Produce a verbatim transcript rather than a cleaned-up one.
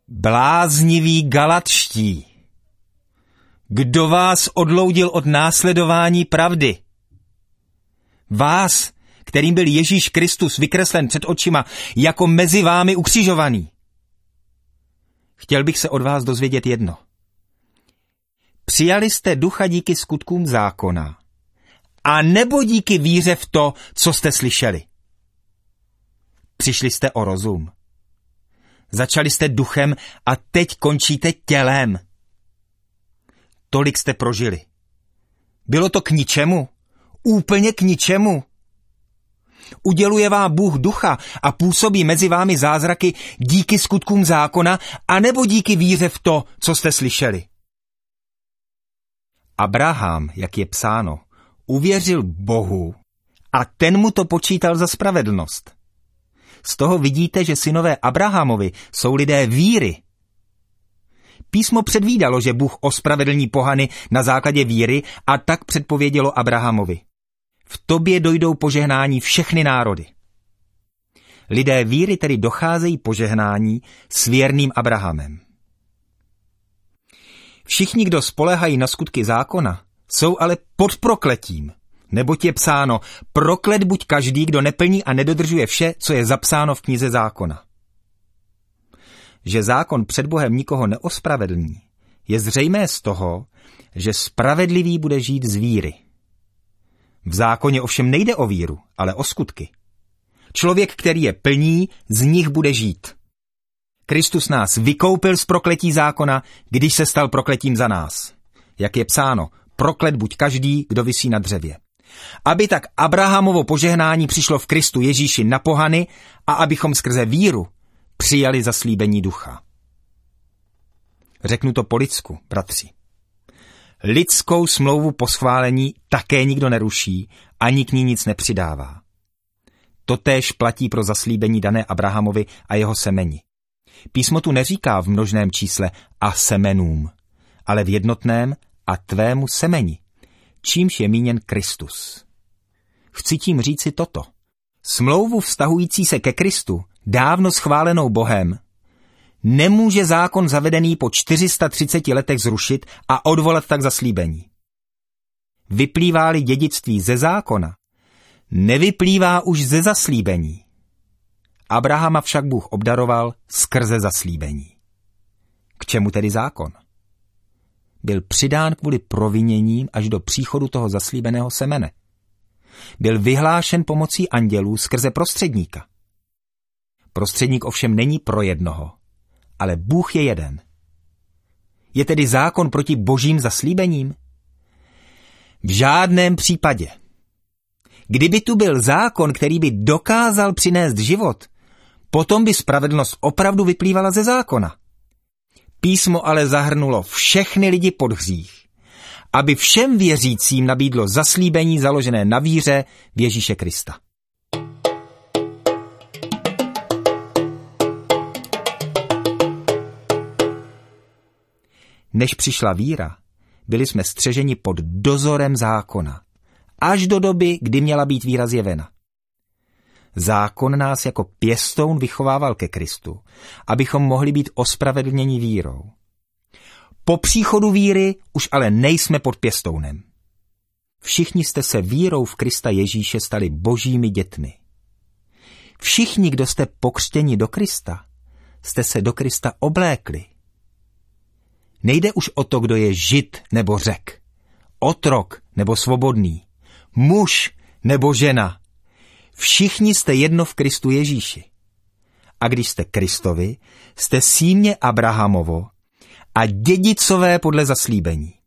Blázniví Galatští, kdo vás odloudil od následování pravdy? Vás, kterým byl Ježíš Kristus vykreslen před očima jako mezi vámi ukřižovaný. Chtěl bych se od vás dozvědět jedno. Přijali jste ducha díky skutkům zákona, a nebo díky víře v to, co jste slyšeli? Přišli jste o rozum. Začali jste duchem a teď končíte tělem. Tolik jste prožili. Bylo to k ničemu? Úplně k ničemu? Uděluje vám Bůh ducha a působí mezi vámi zázraky díky skutkům zákona, anebo díky víře v to, co jste slyšeli? Abraham, jak je psáno, uvěřil Bohu a ten mu to počítal za spravedlnost. Z toho vidíte, že synové Abrahamovi jsou lidé víry. Písmo předvídalo, že Bůh ospravedlní pohany na základě víry a tak předpovědělo Abrahamovi. V tobě dojdou požehnání všechny národy. Lidé víry tedy docházejí požehnání s věrným Abrahamem. Všichni, kdo spoléhají na skutky zákona, jsou ale pod prokletím, neboť je psáno, proklet buď každý, kdo neplní a nedodržuje vše, co je zapsáno v knize zákona. Že zákon před Bohem nikoho neospravedlní, je zřejmé z toho, že spravedlivý bude žít z víry. V zákoně ovšem nejde o víru, ale o skutky. Člověk, který je plní, z nich bude žít. Kristus nás vykoupil z prokletí zákona, když se stal prokletím za nás. Jak je psáno, proklet buď každý, kdo visí na dřevě. Aby tak Abrahamovo požehnání přišlo v Kristu Ježíši na pohany a abychom skrze víru přijali zaslíbení ducha. Řeknu to po lidsku, bratři. Lidskou smlouvu po schválení také nikdo neruší, ani k ní nic nepřidává. Totéž platí pro zaslíbení dané Abrahamovi a jeho semeni. Písmo tu neříká v množném čísle a semenům, ale v jednotném a tvému semeni, čímž je míněn Kristus. Chci tím říci toto. Smlouvu vztahující se ke Kristu, dávno schválenou Bohem, nemůže zákon zavedený po čtyři sta třiceti letech zrušit a odvolat tak zaslíbení. Vyplývá-li dědictví ze zákona, nevyplývá už ze zaslíbení. Abrahama však Bůh obdaroval skrze zaslíbení. K čemu tedy zákon? Byl přidán kvůli proviněním až do příchodu toho zaslíbeného semene. Byl vyhlášen pomocí andělů skrze prostředníka. Prostředník ovšem není pro jednoho, ale Bůh je jeden. Je tedy zákon proti božím zaslíbením? V žádném případě. Kdyby tu byl zákon, který by dokázal přinést život, potom by spravedlnost opravdu vyplývala ze zákona. Písmo ale zahrnulo všechny lidi pod hřích, aby všem věřícím nabídlo zaslíbení založené na víře v Ježíše Krista. Než přišla víra, byli jsme střeženi pod dozorem zákona, až do doby, kdy měla být víra zjevena. Zákon nás jako pěstoun vychovával ke Kristu, abychom mohli být ospravedlněni vírou. Po příchodu víry už ale nejsme pod pěstounem. Všichni jste se vírou v Krista Ježíše stali božími dětmi. Všichni, kdo jste pokřtěni do Krista, jste se do Krista oblékli. Nejde už o to, kdo je Žid nebo Řek, otrok nebo svobodný, muž nebo žena. Všichni jste jedno v Kristu Ježíši. A když jste Kristovi, jste símě Abrahamovo a dědicové podle zaslíbení.